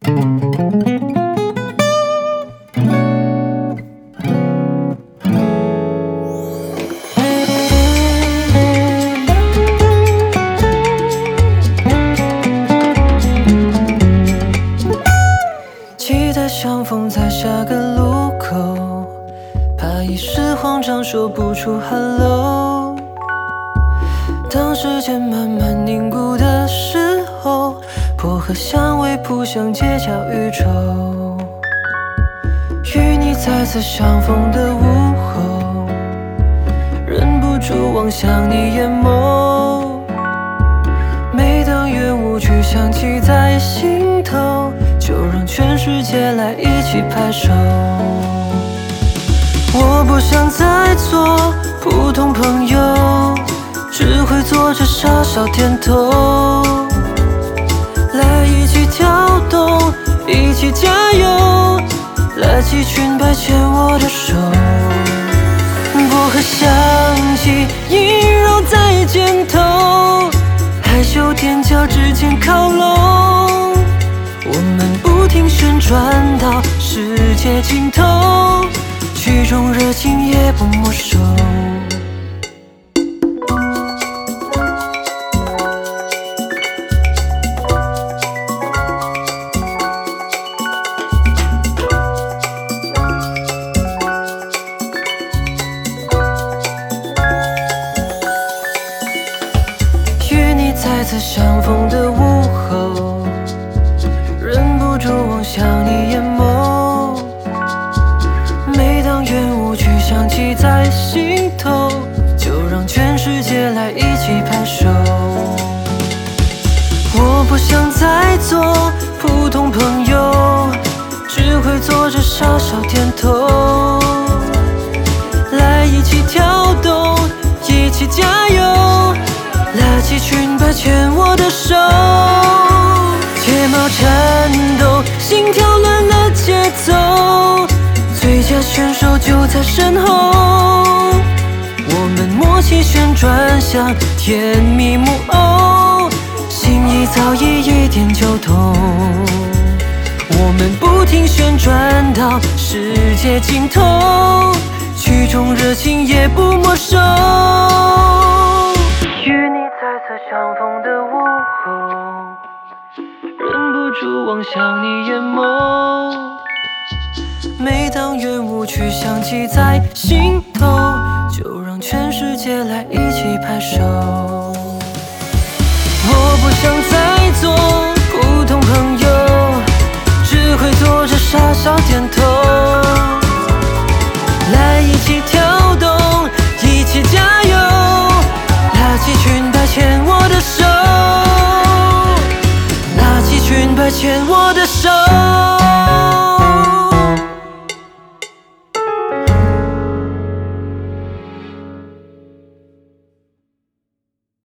期待相逢在下个路口，怕一时慌张说不出 hello。当时间慢慢凝固的时候，薄荷香味扑向街角宇宙。与你再次相逢的午后，忍不住望向你眼眸。每当圆舞曲响起在心头，就让全世界来一起拍手。我不想再做普通朋友，只会做着傻笑点头。来一起跳动，一起加油，拉起裙摆牵我的手。薄荷香气萦绕在肩头，害羞踮脚指尖靠拢，我们不停旋转到世界尽头，曲终热情也不没收。再次相逢的午后，忍不住望向你眼眸。每当圆舞曲响起在心头，就让全世界来一起拍手。我不想再做普通朋友，只会做着傻笑点头。来一起跳动，一起加油，拉起裙摆牵我的手，睫毛颤抖，心跳乱了节奏，最佳选手就在身后。我们默契旋转像甜蜜木偶，心意早已一点就通。我们不停旋转到世界尽头，曲终热情也不没收。与你再次相逢的午后，忍不住望向你眼眸。每当圆舞曲响起在心头，就让全世界来一起拍手。我不想再做普通朋友，只会做着傻笑点头。来一起跳动，一起加油，拉起裙摆牵我的手，拉起裙摆牵我的手。